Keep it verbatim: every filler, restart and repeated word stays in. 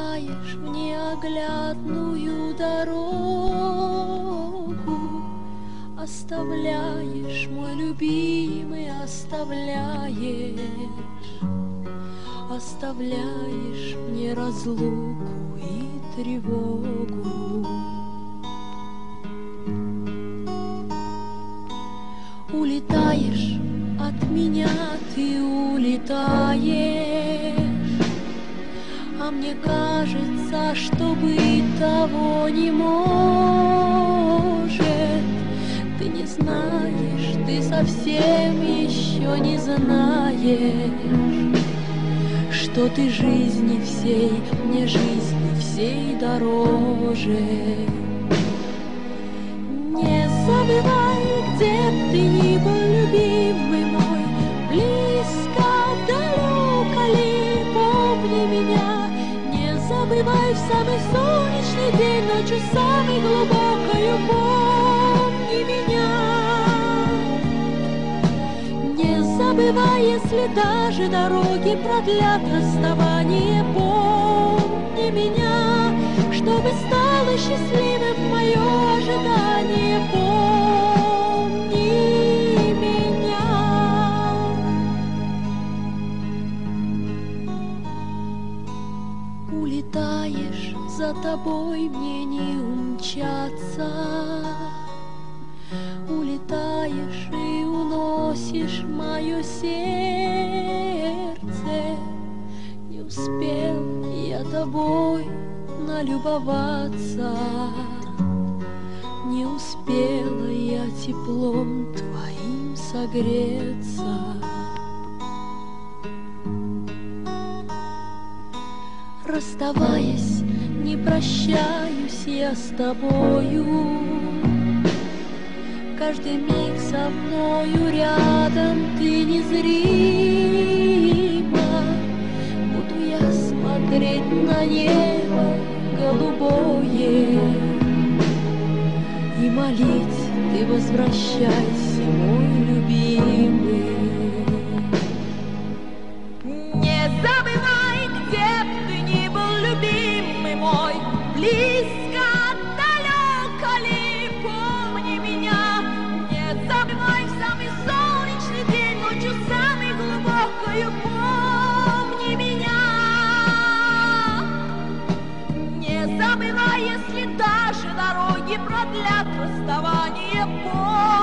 Улетаешь в неоглядную дорогу, оставляешь, мой любимый, оставляешь, оставляешь мне разлуку и тревогу. Улетаешь от меня, ты улетаешь, а мне кажется, что быть того не может. Ты не знаешь, ты совсем еще не знаешь, что ты жизни всей, мне жизни всей дороже. Не забывай, где б ты ни был, любимый мой, близко, далеко ли, помни меня. Не забывай в самый солнечный день, ночью самой глубокою, помни меня. Не забывай, если даже дороги продлят расставание, помни меня, чтобы стало счастливым мое ожидание, помни меня. Улетаешь, за тобой мне не умчаться, улетаешь и уносишь мое сердце. Не успел я тобой налюбоваться, не успела я теплом твоим согреться. Расставаясь, не прощаюсь я с тобою, каждый миг со мною рядом ты незримо. Буду я смотреть на небо голубое и молить, ты возвращайся, мой любимый. Не забывай, где б ты ни был, любимый мой, близко, далеко ли, помни меня. Не забывай в самый солнечный день, ночью самой глубокою, помни меня. Не забывай, если даже дороги продлят расставание, помни.